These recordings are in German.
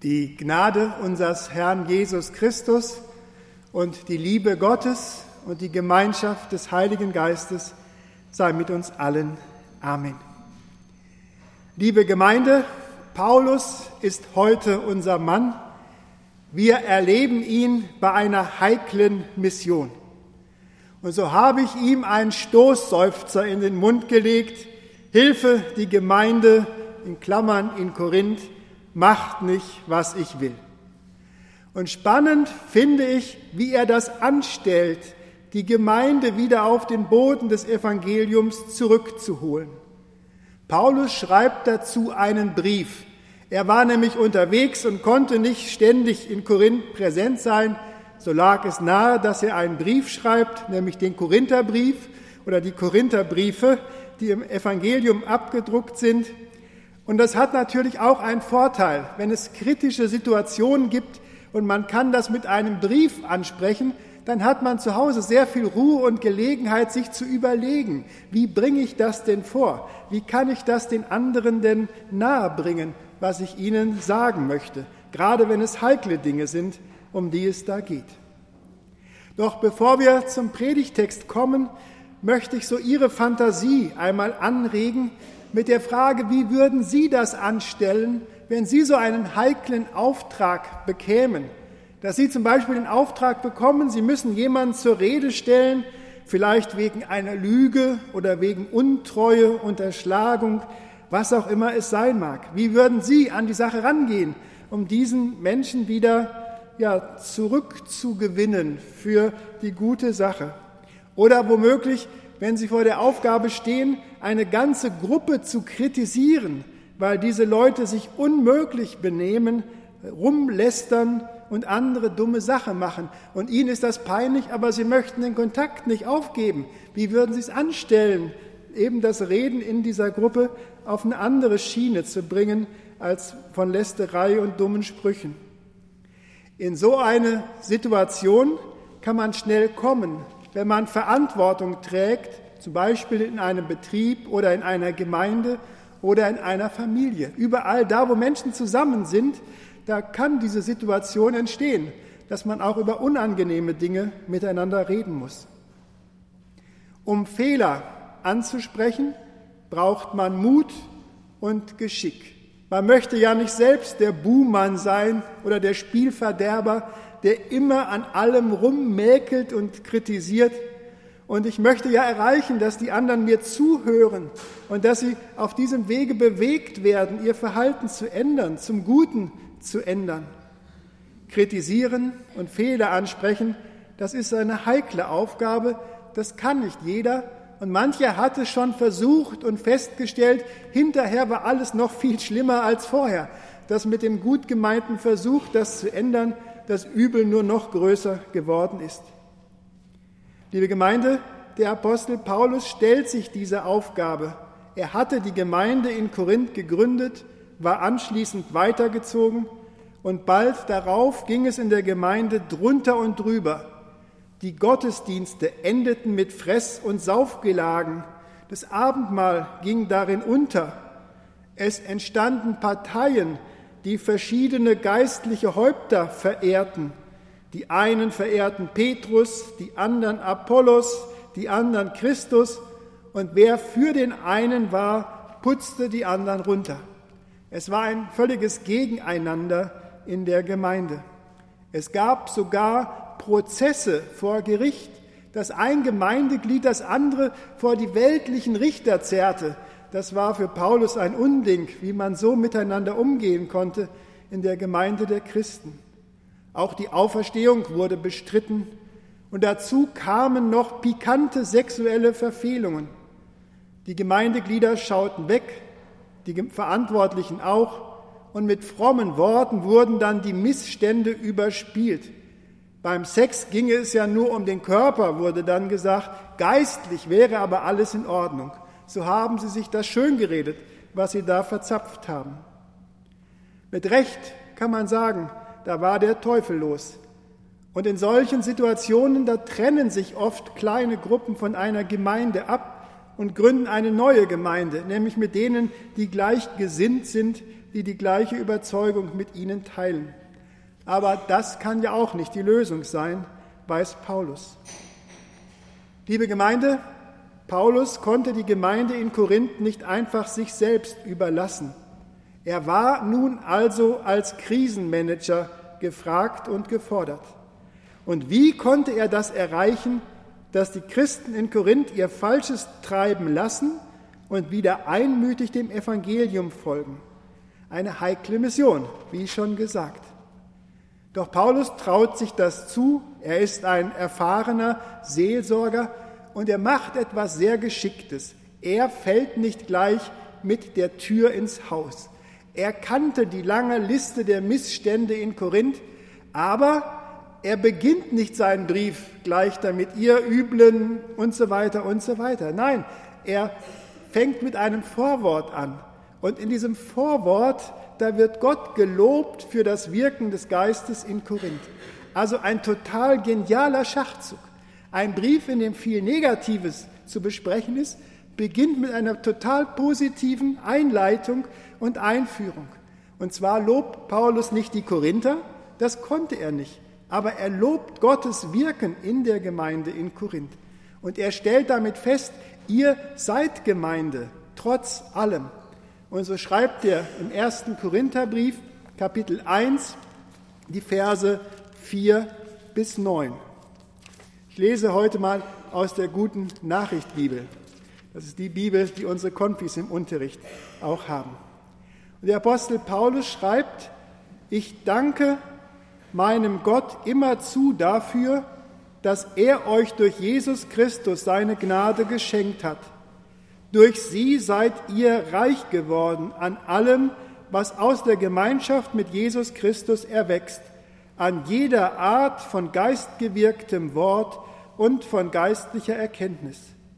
Die Gnade unseres Herrn Jesus Christus und die Liebe Gottes und die Gemeinschaft des Heiligen Geistes sei mit uns allen. Amen. Liebe Gemeinde, Paulus ist heute unser Mann. Wir erleben ihn bei einer heiklen Mission. Und so habe ich ihm einen Stoßseufzer in den Mund gelegt: Hilfe, die Gemeinde, in Klammern in Korinth, macht nicht, was ich will. Und spannend finde ich, wie er das anstellt, die Gemeinde wieder auf den Boden des Evangeliums zurückzuholen. Paulus schreibt dazu einen Brief. Er war nämlich unterwegs und konnte nicht ständig in Korinth präsent sein. So lag es nahe, dass er einen Brief schreibt, nämlich den Korintherbrief oder die Korintherbriefe, die im Evangelium abgedruckt sind. Und das hat natürlich auch einen Vorteil, wenn es kritische Situationen gibt und man kann das mit einem Brief ansprechen, dann hat man zu Hause sehr viel Ruhe und Gelegenheit, sich zu überlegen, wie bringe ich das denn vor? Wie kann ich das den anderen denn nahebringen, was ich ihnen sagen möchte? Gerade wenn es heikle Dinge sind, um die es da geht. Doch bevor wir zum Predigtext kommen, möchte ich so Ihre Fantasie einmal anregen mit der Frage, wie würden Sie das anstellen, wenn Sie so einen heiklen Auftrag bekämen? Dass Sie zum Beispiel den Auftrag bekommen, Sie müssen jemanden zur Rede stellen, vielleicht wegen einer Lüge oder wegen Untreue, Unterschlagung, was auch immer es sein mag. Wie würden Sie an die Sache rangehen, um diesen Menschen wieder zurückzugewinnen für die gute Sache? Oder womöglich, wenn Sie vor der Aufgabe stehen, eine ganze Gruppe zu kritisieren, weil diese Leute sich unmöglich benehmen, rumlästern und andere dumme Sachen machen. Und Ihnen ist das peinlich, aber Sie möchten den Kontakt nicht aufgeben. Wie würden Sie es anstellen, eben das Reden in dieser Gruppe auf eine andere Schiene zu bringen, als von Lästerei und dummen Sprüchen? In so eine Situation kann man schnell kommen, wenn man Verantwortung trägt, zum Beispiel in einem Betrieb oder in einer Gemeinde oder in einer Familie. Überall da, wo Menschen zusammen sind, da kann diese Situation entstehen, dass man auch über unangenehme Dinge miteinander reden muss. Um Fehler anzusprechen, braucht man Mut und Geschick. Man möchte ja nicht selbst der Buhmann sein oder der Spielverderber, der immer an allem rummäkelt und kritisiert. Und ich möchte ja erreichen, dass die anderen mir zuhören und dass sie auf diesem Wege bewegt werden, ihr Verhalten zu ändern, zum Guten zu ändern. Kritisieren und Fehler ansprechen, das ist eine heikle Aufgabe, das kann nicht jeder. Und mancher hat es schon versucht und festgestellt, hinterher war alles noch viel schlimmer als vorher. Dass mit dem gut gemeinten Versuch, das zu ändern, das Übel nur noch größer geworden ist. Liebe Gemeinde, der Apostel Paulus stellt sich dieser Aufgabe. Er hatte die Gemeinde in Korinth gegründet, war anschließend weitergezogen und bald darauf ging es in der Gemeinde drunter und drüber. Die Gottesdienste endeten mit Fress- und Saufgelagen. Das Abendmahl ging darin unter. Es entstanden Parteien, die verschiedene geistliche Häupter verehrten. Die einen verehrten Petrus, die anderen Apollos, die anderen Christus. Und wer für den einen war, putzte die anderen runter. Es war ein völliges Gegeneinander in der Gemeinde. Es gab sogar Prozesse vor Gericht, dass ein Gemeindeglied das andere vor die weltlichen Richter zerrte. Das war für Paulus ein Unding, wie man so miteinander umgehen konnte in der Gemeinde der Christen. Auch die Auferstehung wurde bestritten und dazu kamen noch pikante sexuelle Verfehlungen. Die Gemeindeglieder schauten weg, die Verantwortlichen auch, und mit frommen Worten wurden dann die Missstände überspielt. Beim Sex ginge es ja nur um den Körper, wurde dann gesagt, geistlich wäre aber alles in Ordnung. So haben sie sich das schön geredet, was sie da verzapft haben. Mit Recht kann man sagen, da war der Teufel los. Und in solchen Situationen, da trennen sich oft kleine Gruppen von einer Gemeinde ab und gründen eine neue Gemeinde, nämlich mit denen, die gleichgesinnt sind, die die gleiche Überzeugung mit ihnen teilen. Aber das kann ja auch nicht die Lösung sein, weiß Paulus. Liebe Gemeinde, Paulus konnte die Gemeinde in Korinth nicht einfach sich selbst überlassen. Er war nun also als Krisenmanager gefragt und gefordert. Und wie konnte er das erreichen, dass die Christen in Korinth ihr Falsches treiben lassen und wieder einmütig dem Evangelium folgen? Eine heikle Mission, wie schon gesagt. Doch Paulus traut sich das zu, er ist ein erfahrener Seelsorger und er macht etwas sehr Geschicktes. Er fällt nicht gleich mit der Tür ins Haus. Er kannte die lange Liste der Missstände in Korinth, aber er beginnt nicht seinen Brief gleich damit, ihr Üblen und so weiter und so weiter. Nein, er fängt mit einem Vorwort an. Und in diesem Vorwort, da wird Gott gelobt für das Wirken des Geistes in Korinth. Also ein total genialer Schachzug. Ein Brief, in dem viel Negatives zu besprechen ist, beginnt mit einer total positiven Einleitung und Einführung. Und zwar lobt Paulus nicht die Korinther, das konnte er nicht. Aber er lobt Gottes Wirken in der Gemeinde in Korinth. Und er stellt damit fest, ihr seid Gemeinde, trotz allem. Und so schreibt er im 1. Korintherbrief, Kapitel 1, die Verse 4 bis 9. Ich lese heute mal aus der Guten Nachricht Bibel. Das ist die Bibel, die unsere Konfis im Unterricht auch haben. Und der Apostel Paulus schreibt, ich danke meinem Gott immerzu dafür, dass er euch durch Jesus Christus seine Gnade geschenkt hat. Durch sie seid ihr reich geworden an allem, was aus der Gemeinschaft mit Jesus Christus erwächst, an jeder Art von geistgewirktem Wort und von geistlicher Erkenntnis.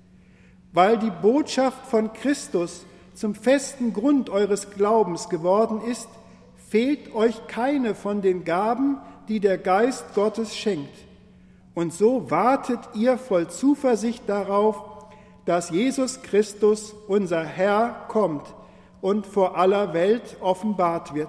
Weil die Botschaft von Christus zum festen Grund eures Glaubens geworden ist, fehlt euch keine von den Gaben, die der Geist Gottes schenkt. Und so wartet ihr voll Zuversicht darauf, dass Jesus Christus, unser Herr, kommt und vor aller Welt offenbart wird.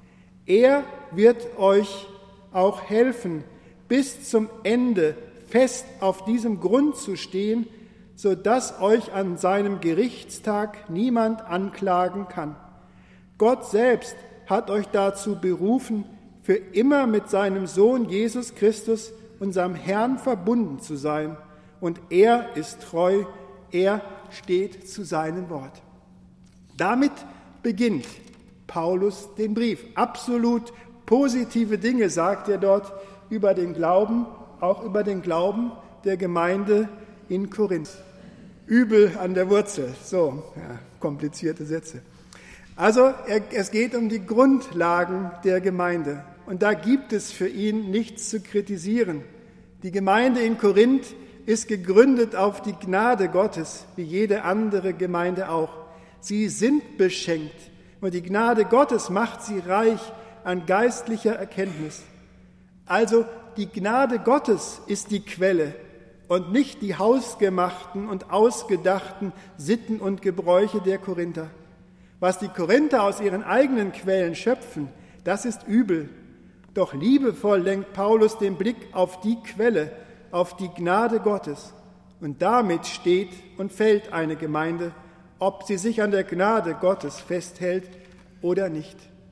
Er wird euch auch helfen, bis zum Ende fest auf diesem Grund zu stehen, sodass euch an seinem Gerichtstag niemand anklagen kann. Gott selbst hat euch dazu berufen, für immer mit seinem Sohn Jesus Christus, unserem Herrn, verbunden zu sein. Und er ist treu, er steht zu seinem Wort. Damit beginnt Paulus den Brief. Absolut positive Dinge sagt er dort über den Glauben, auch über den Glauben der Gemeinde in Korinth. Übel an der Wurzel, so, ja, komplizierte Sätze. Also es geht um die Grundlagen der Gemeinde und da gibt es für ihn nichts zu kritisieren. Die Gemeinde in Korinth ist gegründet auf die Gnade Gottes, wie jede andere Gemeinde auch. Sie sind beschenkt und die Gnade Gottes macht sie reich an geistlicher Erkenntnis. Also die Gnade Gottes ist die Quelle und nicht die hausgemachten und ausgedachten Sitten und Gebräuche der Korinther. Was die Korinther aus ihren eigenen Quellen schöpfen, das ist übel. Doch liebevoll lenkt Paulus den Blick auf die Quelle, auf die Gnade Gottes. Und damit steht und fällt eine Gemeinde, ob sie sich an der Gnade Gottes festhält oder nicht.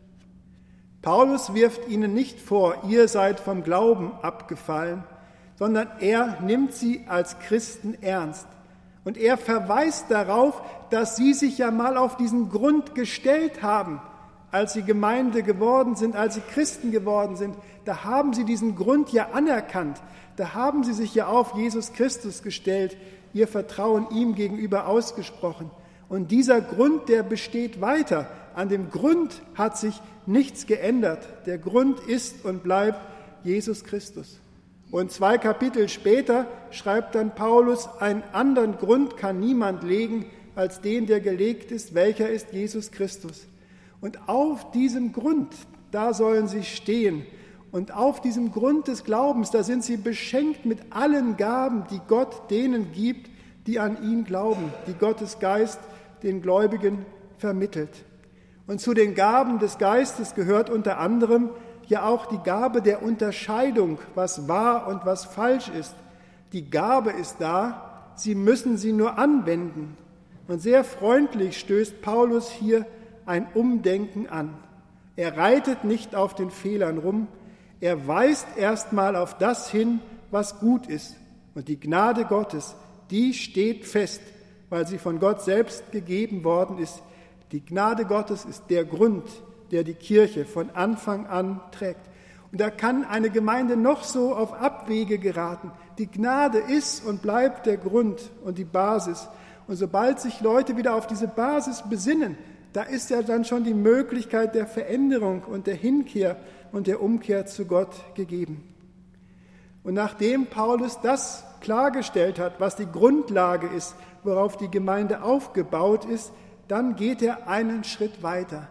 Paulus wirft ihnen nicht vor, ihr seid vom Glauben abgefallen, sondern er nimmt sie als Christen ernst. Und er verweist darauf, dass sie sich ja mal auf diesen Grund gestellt haben, als sie Gemeinde geworden sind, als sie Christen geworden sind. Da haben sie diesen Grund ja anerkannt. Da haben sie sich ja auf Jesus Christus gestellt, ihr Vertrauen ihm gegenüber ausgesprochen. Und dieser Grund, der besteht weiter. An dem Grund hat sich nichts geändert. Der Grund ist und bleibt Jesus Christus. Und 2 Kapitel später schreibt dann Paulus, einen anderen Grund kann niemand legen, als den, der gelegt ist, welcher ist Jesus Christus. Und auf diesem Grund, da sollen sie stehen. Und auf diesem Grund des Glaubens, da sind sie beschenkt mit allen Gaben, die Gott denen gibt, die an ihn glauben, die Gottes Geist den Gläubigen vermittelt. Und zu den Gaben des Geistes gehört unter anderem ja auch die Gabe der Unterscheidung, was wahr und was falsch ist. Die Gabe ist da, Sie müssen sie nur anwenden. Und sehr freundlich stößt Paulus hier ein Umdenken an. Er reitet nicht auf den Fehlern rum, er weist erstmal auf das hin, was gut ist. Und die Gnade Gottes, die steht fest, weil sie von Gott selbst gegeben worden ist. Die Gnade Gottes ist der Grund, der die Kirche von Anfang an trägt. Und da kann eine Gemeinde noch so auf Abwege geraten. Die Gnade ist und bleibt der Grund und die Basis. Und sobald sich Leute wieder auf diese Basis besinnen, da ist ja dann schon die Möglichkeit der Veränderung und der Hinkehr und der Umkehr zu Gott gegeben. Und nachdem Paulus das klargestellt hat, was die Grundlage ist, worauf die Gemeinde aufgebaut ist, dann geht er einen Schritt weiter.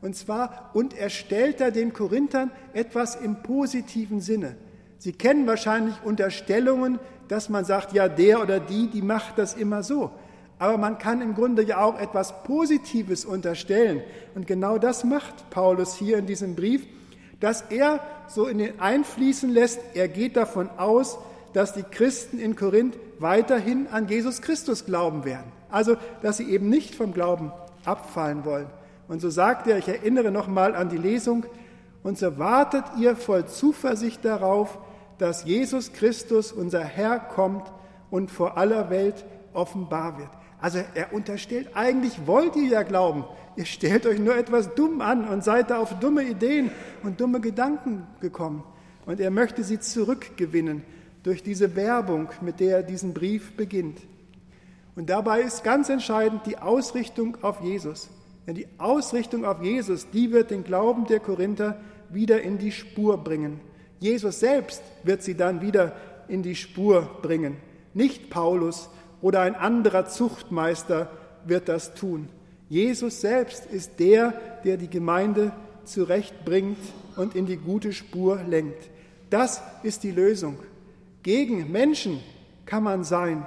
Und er stellt da den Korinthern etwas im positiven Sinne. Sie kennen wahrscheinlich Unterstellungen, dass man sagt, ja, der oder die macht das immer so. Aber man kann im Grunde ja auch etwas Positives unterstellen. Und genau das macht Paulus hier in diesem Brief, dass er so in den einfließen lässt, er geht davon aus, dass die Christen in Korinth weiterhin an Jesus Christus glauben werden. Also, dass sie eben nicht vom Glauben abfallen wollen. Und so sagt er, ich erinnere nochmal an die Lesung, und so wartet ihr voll Zuversicht darauf, dass Jesus Christus, unser Herr, kommt und vor aller Welt offenbar wird. Also er unterstellt, eigentlich wollt ihr ja glauben, ihr stellt euch nur etwas dumm an und seid da auf dumme Ideen und dumme Gedanken gekommen. Und er möchte sie zurückgewinnen durch diese Werbung, mit der er diesen Brief beginnt. Und dabei ist ganz entscheidend die Ausrichtung auf Jesus. Denn die Ausrichtung auf Jesus, die wird den Glauben der Korinther wieder in die Spur bringen. Jesus selbst wird sie dann wieder in die Spur bringen. Nicht Paulus oder ein anderer Zuchtmeister wird das tun. Jesus selbst ist der, der die Gemeinde zurechtbringt und in die gute Spur lenkt. Das ist die Lösung. Gegen Menschen kann man sein.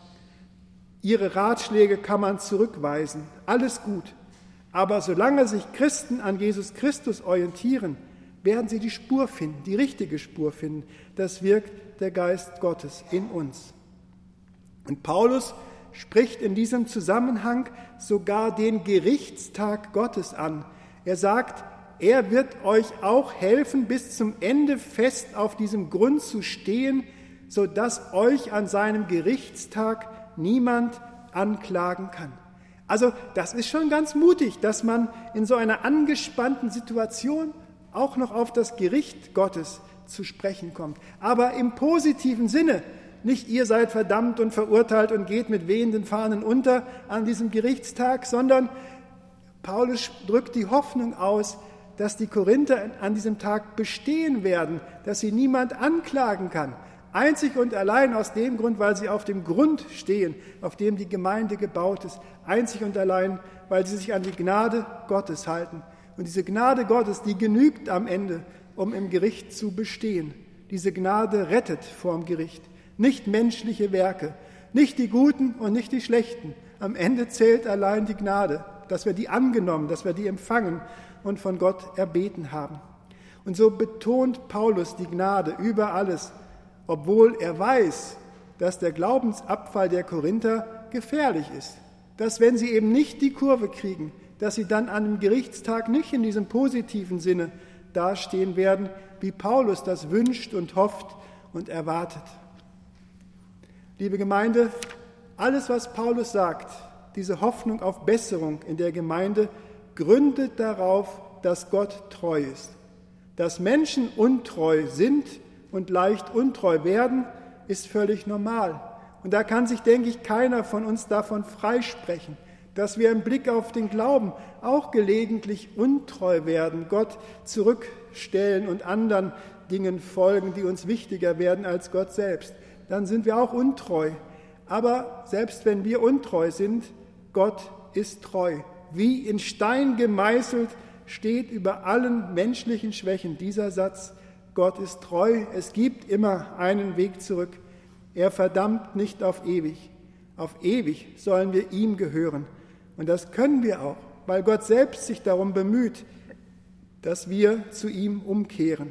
Ihre Ratschläge kann man zurückweisen. Alles gut. Aber solange sich Christen an Jesus Christus orientieren, werden sie die Spur finden, die richtige Spur finden. Das wirkt der Geist Gottes in uns. Und Paulus spricht in diesem Zusammenhang sogar den Gerichtstag Gottes an. Er sagt, er wird euch auch helfen, bis zum Ende fest auf diesem Grund zu stehen, sodass euch an seinem Gerichtstag niemand anklagen kann. Also das ist schon ganz mutig, dass man in so einer angespannten Situation auch noch auf das Gericht Gottes zu sprechen kommt. Aber im positiven Sinne, nicht ihr seid verdammt und verurteilt und geht mit wehenden Fahnen unter an diesem Gerichtstag, sondern Paulus drückt die Hoffnung aus, dass die Korinther an diesem Tag bestehen werden, dass sie niemand anklagen kann. Einzig und allein aus dem Grund, weil sie auf dem Grund stehen, auf dem die Gemeinde gebaut ist. Einzig und allein, weil sie sich an die Gnade Gottes halten. Und diese Gnade Gottes, die genügt am Ende, um im Gericht zu bestehen. Diese Gnade rettet vorm Gericht. Nicht menschliche Werke, nicht die Guten und nicht die Schlechten. Am Ende zählt allein die Gnade, dass wir die angenommen, dass wir die empfangen und von Gott erbeten haben. Und so betont Paulus die Gnade über alles, obwohl er weiß, dass der Glaubensabfall der Korinther gefährlich ist. Dass wenn sie eben nicht die Kurve kriegen, dass sie dann an dem Gerichtstag nicht in diesem positiven Sinne dastehen werden, wie Paulus das wünscht und hofft und erwartet. Liebe Gemeinde, alles, was Paulus sagt, diese Hoffnung auf Besserung in der Gemeinde, gründet darauf, dass Gott treu ist. Dass Menschen untreu sind und leicht untreu werden, ist völlig normal. Und da kann sich, denke ich, keiner von uns davon freisprechen, dass wir im Blick auf den Glauben auch gelegentlich untreu werden, Gott zurückstellen und anderen Dingen folgen, die uns wichtiger werden als Gott selbst. Dann sind wir auch untreu. Aber selbst wenn wir untreu sind, Gott ist treu. Wie in Stein gemeißelt steht über allen menschlichen Schwächen dieser Satz: Gott ist treu, es gibt immer einen Weg zurück. Er verdammt nicht auf ewig. Auf ewig sollen wir ihm gehören. Und das können wir auch, weil Gott selbst sich darum bemüht, dass wir zu ihm umkehren.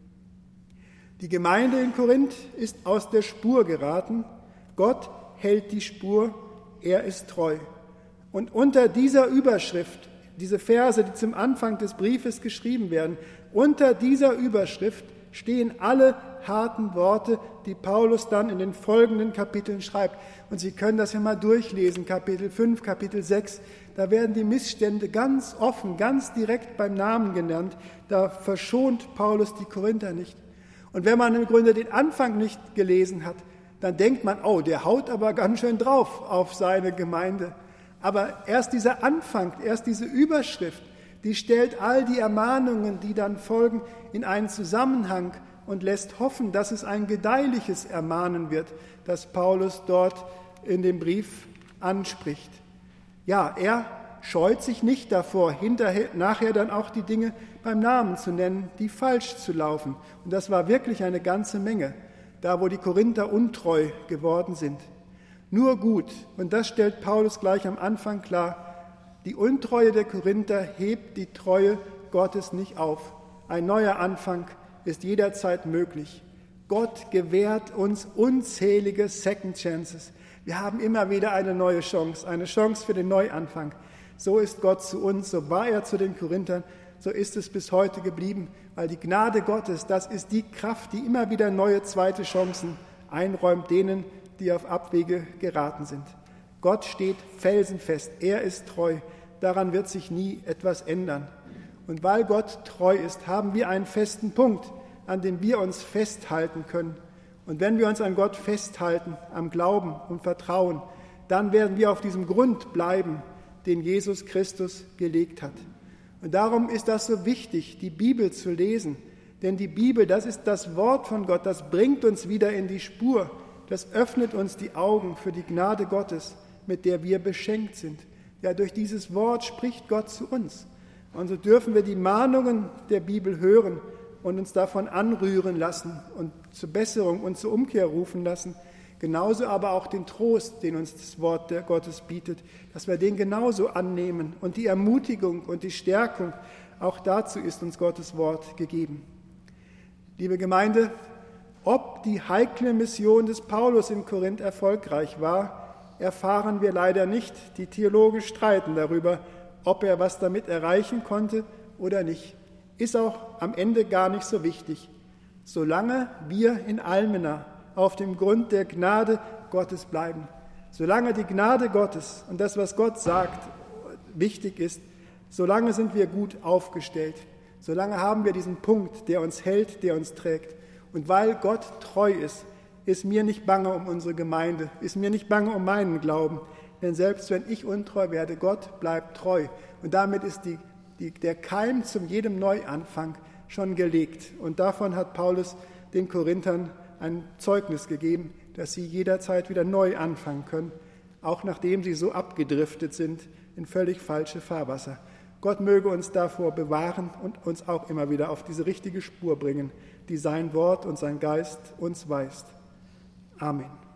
Die Gemeinde in Korinth ist aus der Spur geraten. Gott hält die Spur, er ist treu. Und unter dieser Überschrift, diese Verse, die zum Anfang des Briefes geschrieben werden, unter dieser Überschrift stehen alle harten Worte, die Paulus dann in den folgenden Kapiteln schreibt. Und Sie können das ja mal durchlesen, Kapitel 5, Kapitel 6. Da werden die Missstände ganz offen, ganz direkt beim Namen genannt. Da verschont Paulus die Korinther nicht. Und wenn man im Grunde den Anfang nicht gelesen hat, dann denkt man, oh, der haut aber ganz schön drauf auf seine Gemeinde. Aber erst dieser Anfang, erst diese Überschrift, die stellt all die Ermahnungen, die dann folgen, in einen Zusammenhang und lässt hoffen, dass es ein gedeihliches Ermahnen wird, das Paulus dort in dem Brief anspricht. Ja, er scheut sich nicht davor, nachher dann auch die Dinge beim Namen zu nennen, die falsch zu laufen. Und das war wirklich eine ganze Menge, da wo die Korinther untreu geworden sind. Nur gut, und das stellt Paulus gleich am Anfang klar, die Untreue der Korinther hebt die Treue Gottes nicht auf. Ein neuer Anfang ist jederzeit möglich. Gott gewährt uns unzählige Second Chances. Wir haben immer wieder eine neue Chance für den Neuanfang. So ist Gott zu uns, so war er zu den Korinthern, so ist es bis heute geblieben, weil die Gnade Gottes, das ist die Kraft, die immer wieder neue zweite Chancen einräumt denen, die auf Abwege geraten sind. Gott steht felsenfest, er ist treu, daran wird sich nie etwas ändern. Und weil Gott treu ist, haben wir einen festen Punkt, an dem wir uns festhalten können. Und wenn wir uns an Gott festhalten, am Glauben und Vertrauen, dann werden wir auf diesem Grund bleiben, den Jesus Christus gelegt hat. Und darum ist das so wichtig, die Bibel zu lesen. Denn die Bibel, das ist das Wort von Gott, das bringt uns wieder in die Spur. Das öffnet uns die Augen für die Gnade Gottes, mit der wir beschenkt sind. Ja, durch dieses Wort spricht Gott zu uns. Und so dürfen wir die Mahnungen der Bibel hören und uns davon anrühren lassen und zur Besserung und zur Umkehr rufen lassen. Genauso aber auch den Trost, den uns das Wort der Gottes bietet, dass wir den genauso annehmen. Und die Ermutigung und die Stärkung, auch dazu ist uns Gottes Wort gegeben. Liebe Gemeinde, ob die heikle Mission des Paulus in Korinth erfolgreich war, erfahren wir leider nicht. Die Theologen streiten darüber, ob er was damit erreichen konnte oder nicht. Ist auch am Ende gar nicht so wichtig. Solange wir in Almena auf dem Grund der Gnade Gottes bleiben, solange die Gnade Gottes und das, was Gott sagt, wichtig ist, solange sind wir gut aufgestellt. Solange haben wir diesen Punkt, der uns hält, der uns trägt. Und weil Gott treu ist, ist mir nicht bange um unsere Gemeinde, ist mir nicht bange um meinen Glauben. Denn selbst wenn ich untreu werde, Gott bleibt treu. Und damit ist der Keim zum jedem Neuanfang schon gelegt. Und davon hat Paulus den Korinthern ein Zeugnis gegeben, dass sie jederzeit wieder neu anfangen können, auch nachdem sie so abgedriftet sind in völlig falsche Fahrwasser. Gott möge uns davor bewahren und uns auch immer wieder auf diese richtige Spur bringen, die sein Wort und sein Geist uns weist. Amen.